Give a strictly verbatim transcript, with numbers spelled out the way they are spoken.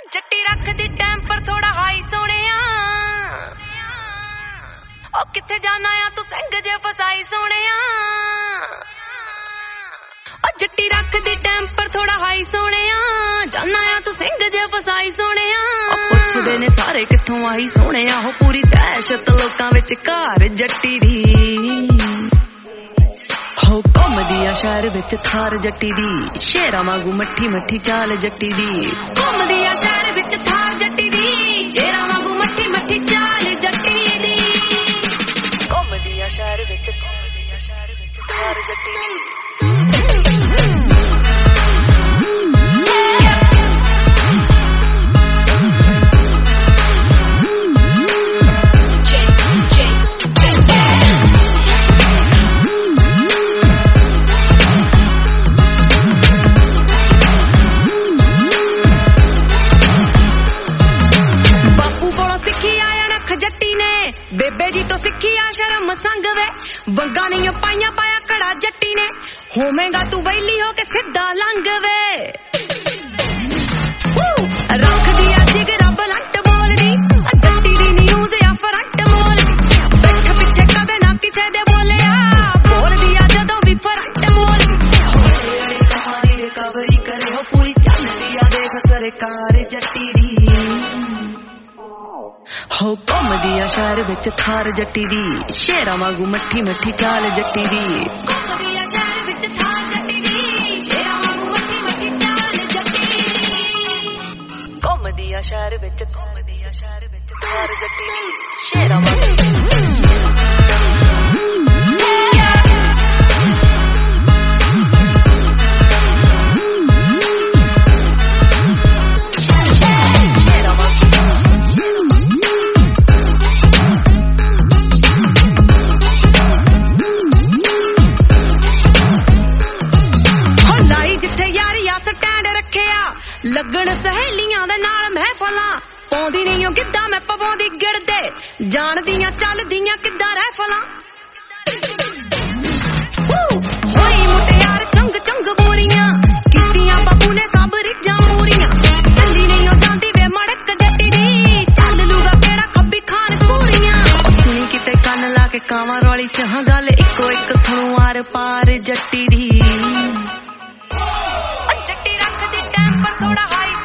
जट्टी रख दी टैंपर थोड़ा हाई सोनिया ओ किथे जाना आ तू संग जे फसाई सोनिया ओ जट्टी रख दी टैंपर थोड़ा हाई सोनिया जाना आ तू संग जे फसाई सोनिया पुछदे ने सारे किथों आई सोनिया हो पूरी दहशत लोकां विच घर जट्टी दी हो घुमदी आ शहर विच थार जट्टी दी शेरां वांगू मट्ठी मट्ठी चाल जट्टी दी घुमदी आ शहर विच थार जट्टी दी शेरां वांगू मट्ठी मट्ठी चाल जट्टी दी घुमदी आ शहर विच थार जट्टी दी बेबे जी तो सिखी आ शर्म संग वे वंगा नहीं पाइया पाया कड़ा जट्टी ने होवेगा तू बैली हो के सीधा लंघ वे रख दिया जिगरा बलंट बोल दी जट्टी दी न्यूज़ या फ्रंट मोल बैठ पीछे कदे ना पीछे दे बोले बोल दिया जदों भी फ्रंट मोल तुम्हारी रिकवरी करे हो पूरी चल दिया देख सरकार जट्टी दी हो घुमदी आ शहर विच थार जट्टी दी शेरां वांगू मट्ठी मट्ठी चाल जट्टी दी घुमदी आ शहर विच थार जट्टी दी शेरां वांगू मट्ठी मट्ठी चाल जट्टी दी घुमदी आ शहर विच घुमदी आ शहर विच थार जट्टी दी शेरां वांगू लगन सहेलियां दे नाल महफलां पौंदी नहीं हो किद्दां मैं पवांदी गिरदे जानदियां चलदियां किद्दां रहफलां होई मुटियार चंग चंग बोरियां कीतियां बाबू ने सब रिजां पूरियां चली नहीं हो जांदी वे मड़क जट्टी दी चल लूगा बेड़ा खब्बी खान पूरियां सुनी किते कन ला के कावां रौली च हां गल इक्को इक थणू आर पार जट्टी दी जट्टी रख दी टैंपर थोड़ा हाई